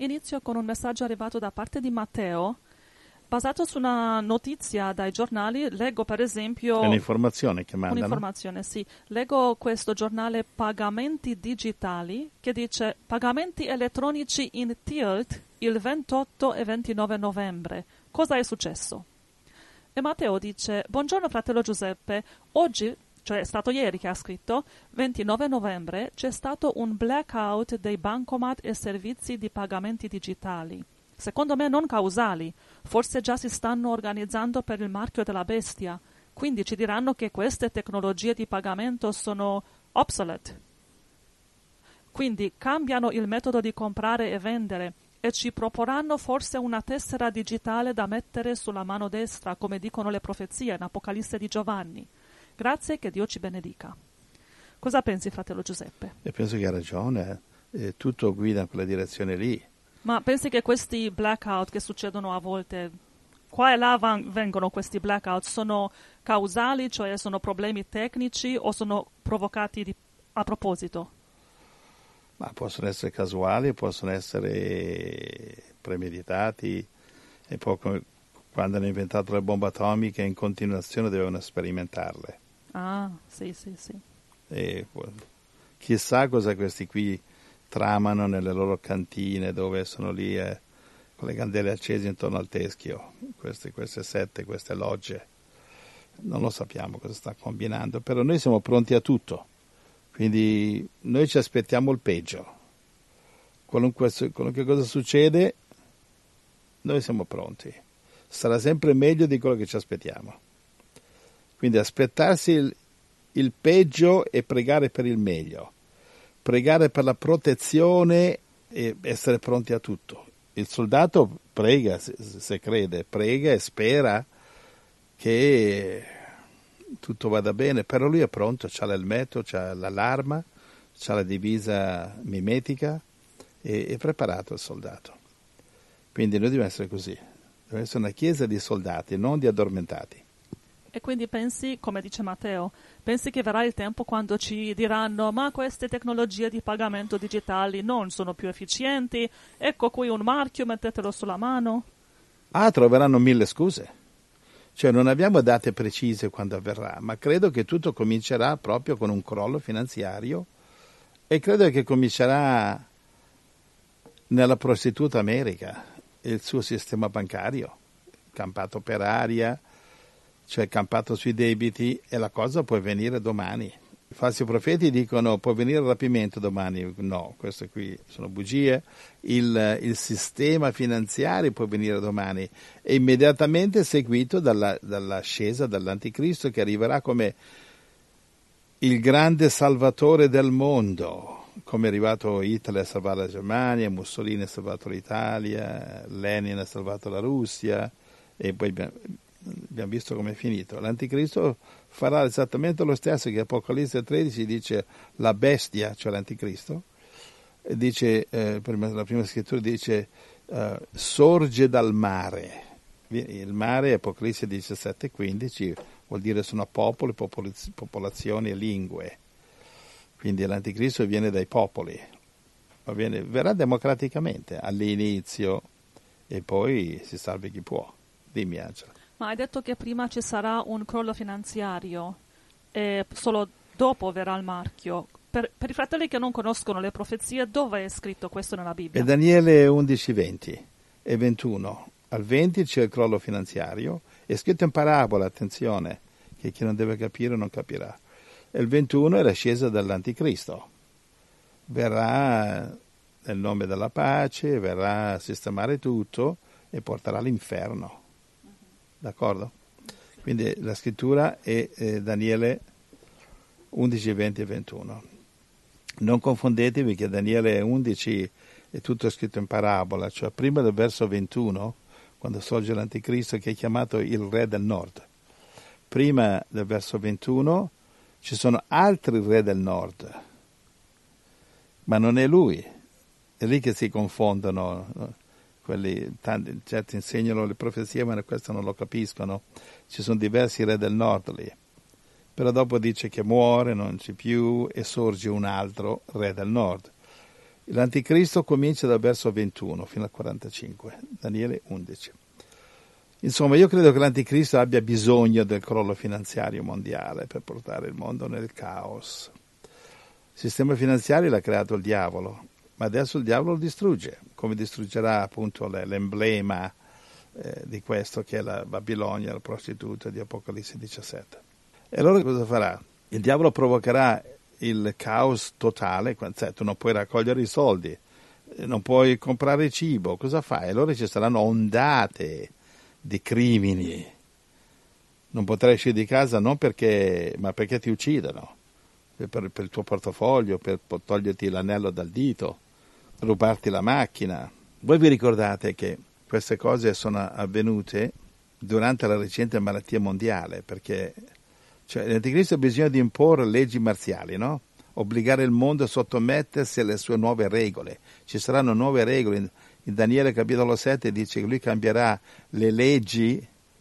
inizio con un messaggio arrivato da parte di Matteo. Basato su una notizia dai giornali, leggo per esempio... È un'informazione che mandano? Un'informazione, sì. Leggo questo giornale Pagamenti Digitali che dice pagamenti elettronici in Tilt il 28 e 29 novembre. Cosa è successo? E Matteo dice, buongiorno fratello Giuseppe, oggi, cioè è stato ieri che ha scritto, 29 novembre, c'è stato un blackout dei bancomat e servizi di pagamenti digitali. Secondo me non causali, forse già si stanno organizzando per il marchio della bestia, quindi ci diranno che queste tecnologie di pagamento sono obsolete. Quindi cambiano il metodo di comprare e vendere e ci proporranno forse una tessera digitale da mettere sulla mano destra, come dicono le profezie in Apocalisse di Giovanni. Grazie, che Dio ci benedica. Cosa pensi, fratello Giuseppe? E penso che ha ragione, tutto guida in quella direzione lì. Ma pensi che questi blackout che succedono a volte, qua e là vengono questi blackout, sono causali, cioè sono problemi tecnici o sono provocati a proposito? Ma possono essere casuali, possono essere premeditati, e poi quando hanno inventato le bombe atomiche in continuazione dovevano sperimentarle. Ah, sì. E chissà cosa questi qui tramano nelle loro cantine dove sono lì con le candele accese intorno al teschio, queste sette, queste logge. Non lo sappiamo cosa sta combinando, però noi siamo pronti a tutto. Quindi noi ci aspettiamo il peggio. Qualunque cosa succede, noi siamo pronti. Sarà sempre meglio di quello che ci aspettiamo. Quindi aspettarsi il peggio e pregare per il meglio. Pregare per la protezione e essere pronti a tutto. Il soldato prega, se crede, prega e spera che tutto vada bene, però lui è pronto, c'ha l'elmetto, c'ha l'allarma, c'ha la divisa mimetica, è preparato il soldato. Quindi noi dobbiamo essere così, dobbiamo essere una chiesa di soldati, non di addormentati. E quindi pensi, come dice Matteo, pensi che verrà il tempo quando ci diranno ma queste tecnologie di pagamento digitali non sono più efficienti, ecco qui un marchio, mettetelo sulla mano? Troveranno mille scuse. Cioè non abbiamo date precise quando avverrà, ma credo che tutto comincerà proprio con un crollo finanziario e credo che comincerà nella prostituta America, il suo sistema bancario, campato per aria, cioè campato sui debiti, e la cosa può avvenire domani. I falsi profeti dicono può venire il rapimento domani, no, queste qui sono bugie. Il sistema finanziario può venire domani, e immediatamente seguito dall'ascesa dell'anticristo, che arriverà come il grande salvatore del mondo, come è arrivato Hitler a salvare la Germania, Mussolini ha salvato l'Italia, Lenin ha salvato la Russia, e poi abbiamo visto come è finito. L'anticristo farà esattamente lo stesso che Apocalisse 13 dice la bestia, cioè l'anticristo, dice, la prima scrittura dice sorge dal mare. Il mare, Apocalisse 17:15, vuol dire sono popoli, popolazioni e lingue. Quindi l'anticristo viene dai popoli, verrà democraticamente all'inizio e poi si salvi chi può. Dimmi, Angela. Ma hai detto che prima ci sarà un crollo finanziario e solo dopo verrà il marchio. Per i fratelli che non conoscono le profezie, dove è scritto questo nella Bibbia? È Daniele 11:20 e 21. Al 20 c'è il crollo finanziario, è scritto in parabola, attenzione, che chi non deve capire non capirà. E il 21 è l'ascesa dell'anticristo. Verrà nel nome della pace, verrà a sistemare tutto e porterà all'inferno. D'accordo? Quindi la scrittura è Daniele 11, 20 e 21. Non confondetevi che Daniele 11 è tutto scritto in parabola, cioè prima del verso 21, quando sorge l'anticristo che è chiamato il re del nord. Prima del verso 21 ci sono altri re del nord, ma non è lui. È lì che si confondono, no? Certi insegnano le profezie, ma questo non lo capiscono. Ci sono diversi re del nord lì. Però dopo dice che muore, non c'è più, e sorge un altro re del nord. L'anticristo comincia dal verso 21 fino al 45, Daniele 11. Insomma, io credo che l'anticristo abbia bisogno del crollo finanziario mondiale per portare il mondo nel caos. Il sistema finanziario l'ha creato il diavolo, ma adesso il diavolo lo distrugge, come distruggerà appunto l'emblema di questo che è la Babilonia, la prostituta di Apocalisse 17. E allora cosa farà? Il diavolo provocherà il caos totale, cioè tu non puoi raccogliere i soldi, non puoi comprare cibo, cosa fai? Allora ci saranno ondate di crimini, non potrai uscire di casa non perché, ma perché ti uccidono, per il tuo portafoglio, per toglierti l'anello dal dito, rubarti la macchina. Voi vi ricordate che queste cose sono avvenute durante la recente malattia mondiale, perché l'anticristo ha bisogno di imporre leggi marziali, no? Obbligare il mondo a sottomettersi alle sue nuove regole. Ci saranno nuove regole. In Daniele capitolo 7 dice che lui cambierà le leggi.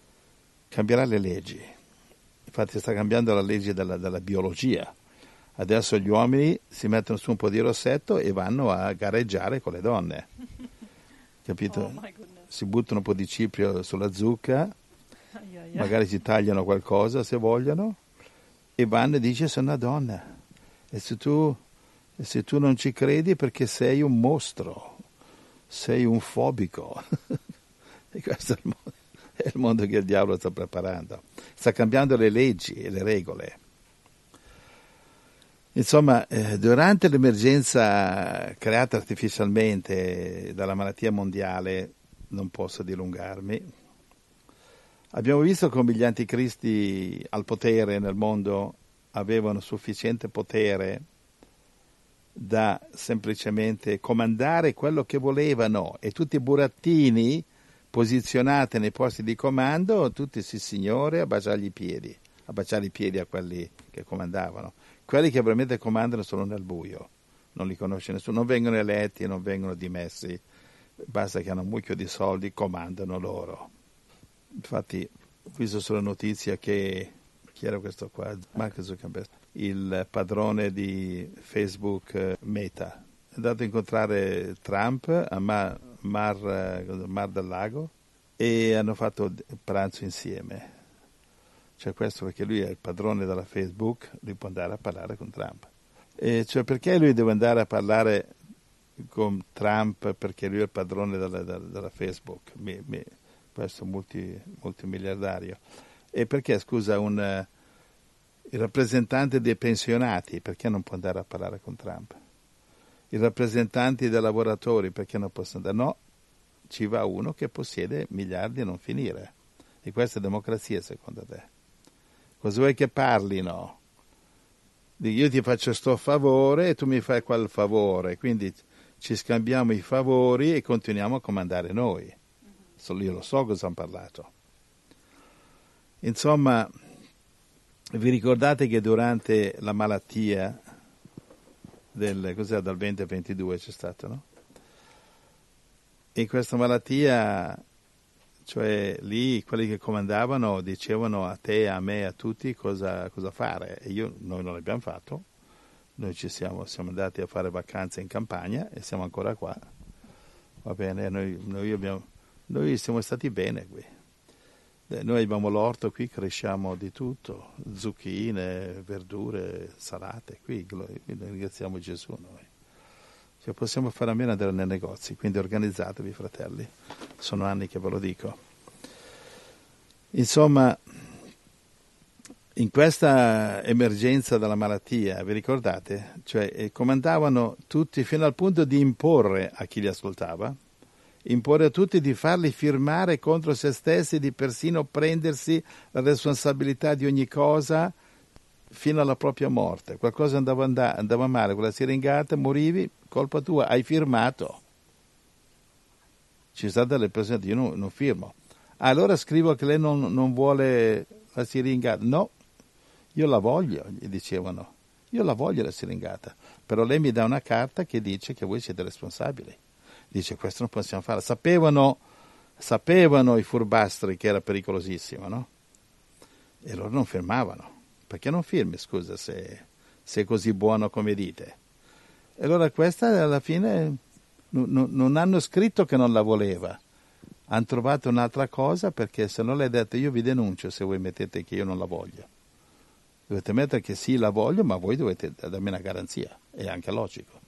Infatti sta cambiando la legge della biologia. Adesso gli uomini si mettono su un po' di rossetto e vanno a gareggiare con le donne. Capito? Oh, si buttano un po' di ciprio sulla zucca, magari si tagliano qualcosa se vogliono, e vanno e dice sono una donna. E se tu non ci credi è perché sei un mostro, sei un fobico. E questo è il mondo che il diavolo sta preparando. Sta cambiando le leggi e le regole. Insomma, durante l'emergenza creata artificialmente dalla malattia mondiale, non posso dilungarmi, abbiamo visto come gli anticristi al potere nel mondo avevano sufficiente potere da semplicemente comandare quello che volevano, e tutti i burattini posizionati nei posti di comando, tutti sì signore, a baciare i piedi a quelli che comandavano. Quelli che veramente comandano sono nel buio, non li conosce nessuno, non vengono eletti, non vengono dimessi, basta che hanno un mucchio di soldi, comandano loro. Infatti ho visto sulla notizia che, chi era questo qua? Mark Zuckerberg, il padrone di Facebook Meta, è andato a incontrare Trump a Mar del Lago e hanno fatto pranzo insieme. Cioè questo perché lui è il padrone della Facebook, lui può andare a parlare con Trump. E cioè perché lui deve andare a parlare con Trump perché lui è il padrone della Facebook, questo multimiliardario. E perché, scusa, il rappresentante dei pensionati, perché non può andare a parlare con Trump? I rappresentanti dei lavoratori, perché non possono andare? No, ci va uno che possiede miliardi a non finire. E questa è democrazia secondo te? Cosa vuoi che parlino? Io ti faccio sto favore e tu mi fai quel favore, quindi ci scambiamo i favori e continuiamo a comandare noi. Io lo so cosa hanno parlato. Insomma, vi ricordate che durante la malattia dal 20 al 22 c'è stato, no? E questa malattia, cioè lì quelli che comandavano dicevano a te, a me, a tutti cosa fare, e noi non l'abbiamo fatto, noi siamo andati a fare vacanze in campagna e siamo ancora qua, va bene, noi siamo stati bene qui, noi abbiamo l'orto qui, cresciamo di tutto, zucchine, verdure, salate, qui ringraziamo Gesù noi. Cioè possiamo fare a meno di andare nei negozi, quindi organizzatevi fratelli, sono anni che ve lo dico. Insomma, in questa emergenza della malattia, vi ricordate? Cioè comandavano tutti fino al punto di imporre a chi li ascoltava, imporre a tutti di farli firmare contro se stessi, di persino prendersi la responsabilità di ogni cosa fino alla propria morte. Qualcosa andava male con la siringata, morivi, colpa tua, hai firmato. Ci sono state le persone che io non firmo. Allora scrivo che lei non vuole la siringata. No, io la voglio, gli dicevano. Io la voglio la siringata, però lei mi dà una carta che dice che voi siete responsabili. Dice, questo non possiamo fare. Sapevano i furbastri che era pericolosissimo, no? E loro non firmavano. Perché non firmi, scusa, se sei così buono come dite? E allora questa alla fine non hanno scritto che non la voleva, hanno trovato un'altra cosa, perché se non le ha detto io vi denuncio se voi mettete che io non la voglio. Dovete mettere che sì, la voglio, ma voi dovete darmi una garanzia, è anche logico.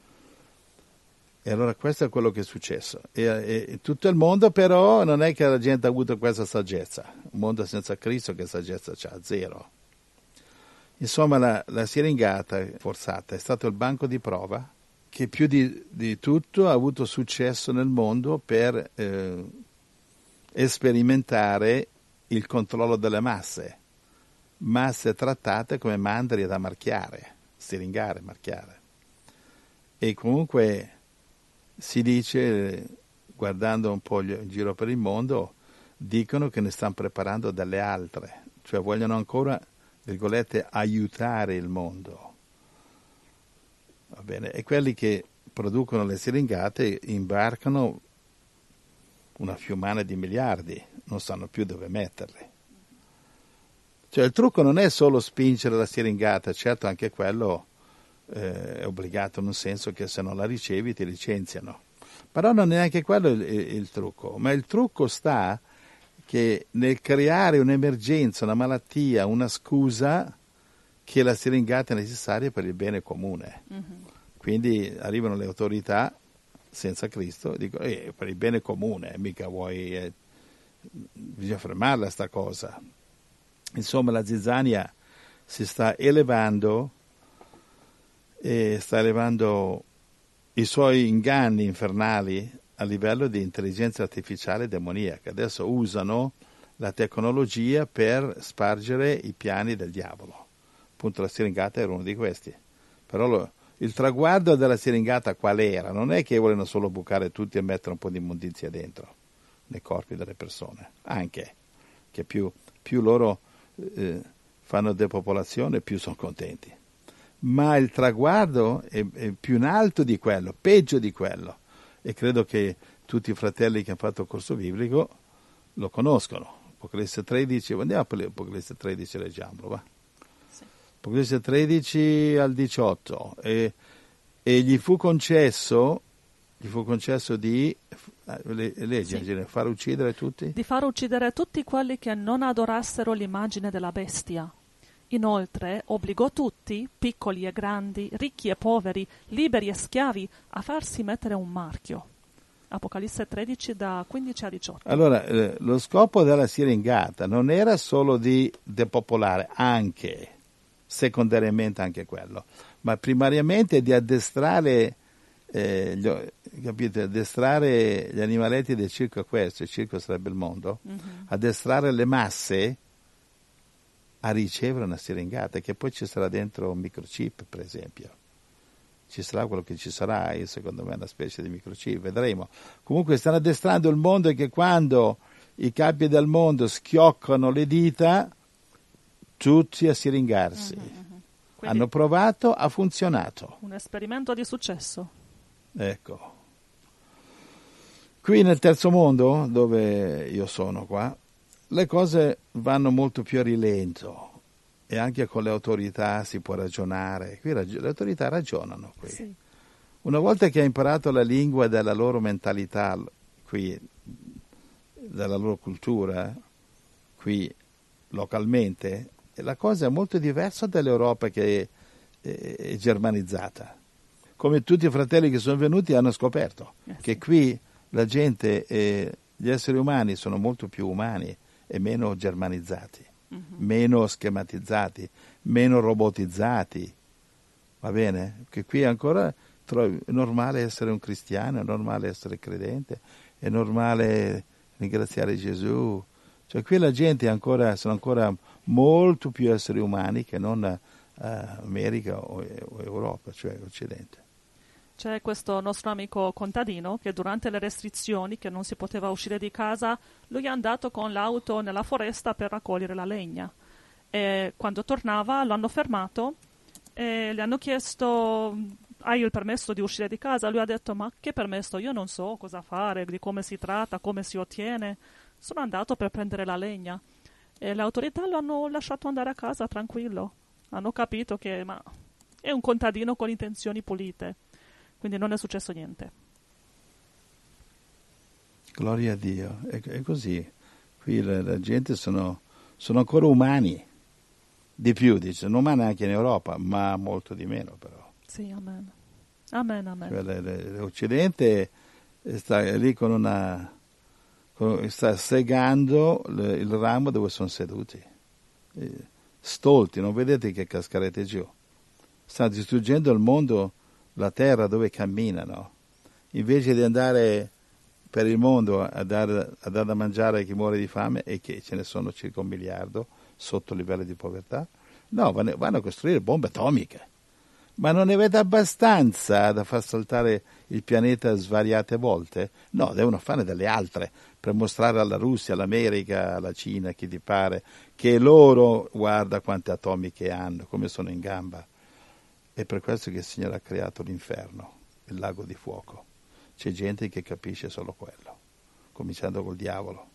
E allora questo è quello che è successo. E tutto il mondo però non è che la gente ha avuto questa saggezza. Un mondo senza Cristo che saggezza c'ha? Zero. Insomma la siringata forzata è stato il banco di prova che più di tutto ha avuto successo nel mondo per sperimentare il controllo delle masse trattate come mandrie da marchiare, siringare, marchiare. E comunque si dice, guardando un po' in giro per il mondo, dicono che ne stanno preparando delle altre, cioè vogliono ancora, virgolette, aiutare il mondo. Va bene? E quelli che producono le siringate imbarcano una fiumana di miliardi, non sanno più dove metterle. Cioè il trucco non è solo spingere la siringata, certo anche quello è obbligato, nel senso che se non la ricevi ti licenziano. Però non è neanche quello il trucco, ma il trucco sta che nel creare un'emergenza, una malattia, una scusa che la siringata è necessaria per il bene comune. Mm-hmm. Quindi arrivano le autorità senza Cristo e dicono per il bene comune, mica vuoi, bisogna fermarla sta cosa. Insomma la zizzania si sta elevando e sta elevando i suoi inganni infernali a livello di intelligenza artificiale demoniaca. Adesso usano la tecnologia per spargere i piani del diavolo. Appunto la siringata era uno di questi. Però il traguardo della siringata qual era? Non è che vogliono solo bucare tutti e mettere un po' di immondizia dentro nei corpi delle persone, anche che più loro fanno depopolazione più sono contenti. Ma il traguardo è più in alto di quello, peggio di quello. E credo che tutti i fratelli che hanno fatto il corso biblico lo conoscono. Apocalisse 13, andiamo per Apocalisse 13, leggiamolo, va? Sì. Apocalisse 13 al 18. E gli fu concesso di legge, sì, far uccidere tutti? Di far uccidere tutti quelli che non adorassero l'immagine della bestia. Inoltre obbligò tutti, piccoli e grandi, ricchi e poveri, liberi e schiavi, a farsi mettere un marchio. Apocalisse 13 da 15 a 18. Allora, lo scopo della siringata non era solo di depopolare, anche, secondariamente anche quello, ma primariamente di addestrare, addestrare gli animaletti del circo questo, il circo sarebbe il mondo, addestrare le masse a ricevere una siringata, che poi ci sarà dentro un microchip, per esempio. Ci sarà quello che ci sarà, secondo me è una specie di microchip, vedremo. Comunque stanno addestrando il mondo, e che quando i capi del mondo schioccano le dita, tutti a siringarsi. Quindi, hanno provato, ha funzionato. Un esperimento di successo. Ecco. Qui nel terzo mondo, dove io sono qua, le cose vanno molto più a rilento, e anche con le autorità si può ragionare. Qui le autorità ragionano qui. Sì. Una volta che hai imparato la lingua della loro mentalità qui, della loro cultura qui localmente, la cosa è molto diversa dall'Europa che è germanizzata. Come tutti i fratelli che sono venuti hanno scoperto che qui la gente, gli esseri umani sono molto più umani e meno germanizzati, meno schematizzati, meno robotizzati, va bene? Che qui ancora è normale essere un cristiano, è normale essere credente, è normale ringraziare Gesù. Cioè qui la gente sono ancora molto più esseri umani che non America o Europa, cioè Occidente. C'è questo nostro amico contadino che durante le restrizioni, che non si poteva uscire di casa, lui è andato con l'auto nella foresta per raccogliere la legna. E quando tornava lo hanno fermato e gli hanno chiesto: hai il permesso di uscire di casa? Lui ha detto: ma che permesso? Io non so cosa fare, di come si tratta, come si ottiene. Sono andato per prendere la legna. E le autorità lo hanno lasciato andare a casa tranquillo. Hanno capito che È un contadino con intenzioni pulite, quindi non è successo niente. Gloria a Dio, è così. Qui la gente sono ancora umani, di più, dice, sono umani anche in Europa, ma molto di meno però. Sì, amen. Amen, amen. Cioè, l'Occidente sta lì sta segando il ramo dove sono seduti, stolti, non vedete che cascarete giù. Sta distruggendo il mondo, la terra dove camminano, invece di andare per il mondo a dare da mangiare a chi muore di fame, e che ce ne sono circa 1 miliardo sotto il livello di povertà. No, vanno a costruire bombe atomiche. Ma non ne avete abbastanza da far saltare il pianeta svariate volte? No, devono fare delle altre per mostrare alla Russia, all'America, alla Cina, chi ti pare, che loro, guarda quante atomiche hanno, come sono in gamba. È per questo che il Signore ha creato l'inferno, il lago di fuoco. C'è gente che capisce solo quello, cominciando col diavolo.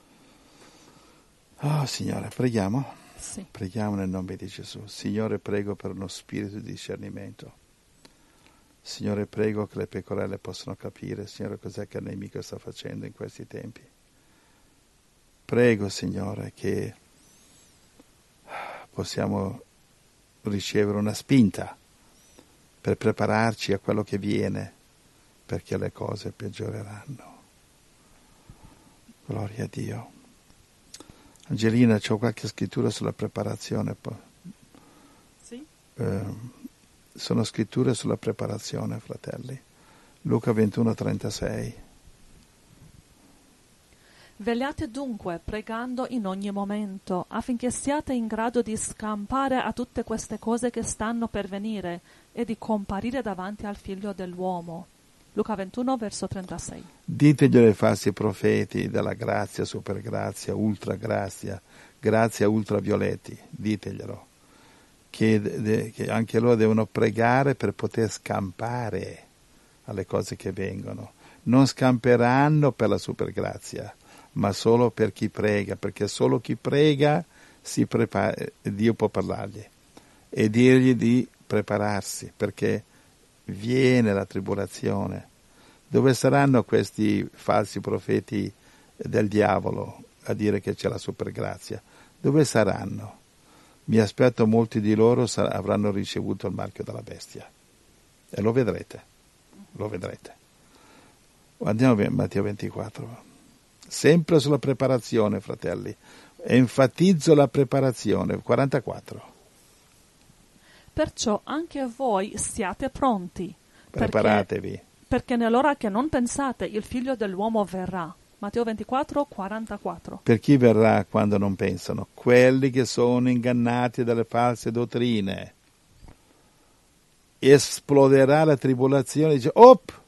Oh, Signore, preghiamo? Sì. Preghiamo nel nome di Gesù. Signore, prego per uno spirito di discernimento. Signore, prego che le pecorelle possano capire, Signore, cos'è che il nemico sta facendo in questi tempi. Prego, Signore, che possiamo ricevere una spinta per prepararci a quello che viene, perché le cose peggioreranno. Gloria a Dio. Angelina, c'ho qualche scrittura sulla preparazione? Sì? Sono scritture sulla preparazione, fratelli. Luca 21:36. Vegliate dunque, pregando in ogni momento, affinché siate in grado di scampare a tutte queste cose che stanno per venire e di comparire davanti al Figlio dell'uomo. Luca 21, verso 36. Diteglielo ai falsi profeti della grazia, supergrazia, ultragrazia, grazia ultravioleti. Diteglielo. Che anche loro devono pregare per poter scampare alle cose che vengono. Non scamperanno per la supergrazia, ma solo per chi prega, perché solo chi prega si prepara, Dio può parlargli e dirgli di prepararsi, perché viene la tribolazione. Dove saranno questi falsi profeti del diavolo a dire che c'è la supergrazia? Dove saranno? Mi aspetto molti di loro avranno ricevuto il marchio della bestia. E lo vedrete. Andiamo a Matteo 24. Sempre sulla preparazione, fratelli. Enfatizzo la preparazione. 44. Perciò anche voi siate pronti. Preparatevi. Perché nell'ora che non pensate il Figlio dell'uomo verrà. Matteo 24, 44. Per chi verrà quando non pensano? Quelli che sono ingannati dalle false dottrine. Esploderà la tribolazione, dice, op!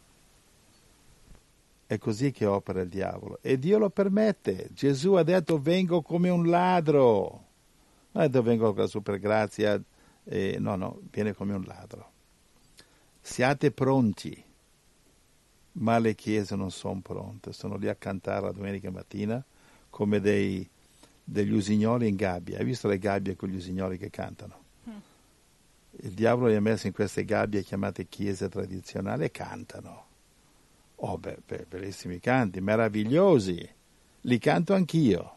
È così che opera il diavolo. E Dio lo permette. Gesù ha detto, vengo come un ladro. Non ha detto, vengo con la supergrazia. No, viene come un ladro. Siate pronti. Ma le chiese non sono pronte, sono lì a cantare la domenica mattina come degli usignoli in gabbia. Hai visto le gabbie con gli usignoli che cantano? Il diavolo li ha messi in queste gabbie chiamate chiese tradizionali e cantano. Oh, bellissimi canti, meravigliosi, li canto anch'io.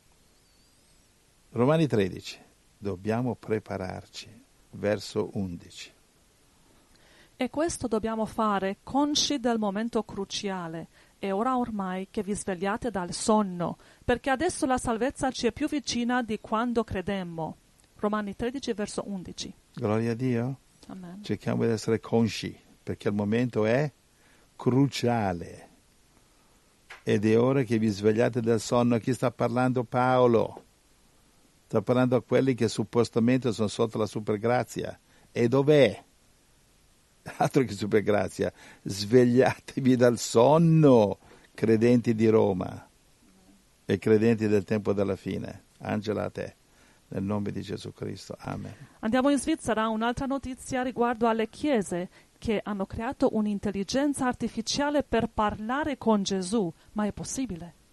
Romani 13, dobbiamo prepararci, verso 11. E questo dobbiamo fare consci del momento cruciale. È ora ormai che vi svegliate dal sonno, perché adesso la salvezza ci è più vicina di quando credemmo. Romani 13, verso 11. Gloria a Dio. Amen. Cerchiamo di essere consci, perché il momento è cruciale. Ed è ora che vi svegliate dal sonno. Chi sta parlando? Paolo. Sta parlando a quelli che suppostamente sono sotto la supergrazia. E dov'è? Altro che supergrazia, svegliatevi dal sonno, credenti di Roma e credenti del tempo della fine. Angela, a te, nel nome di Gesù Cristo. Amen. Andiamo in Svizzera, un'altra notizia riguardo alle chiese che hanno creato un'intelligenza artificiale per parlare con Gesù. Ma è possibile?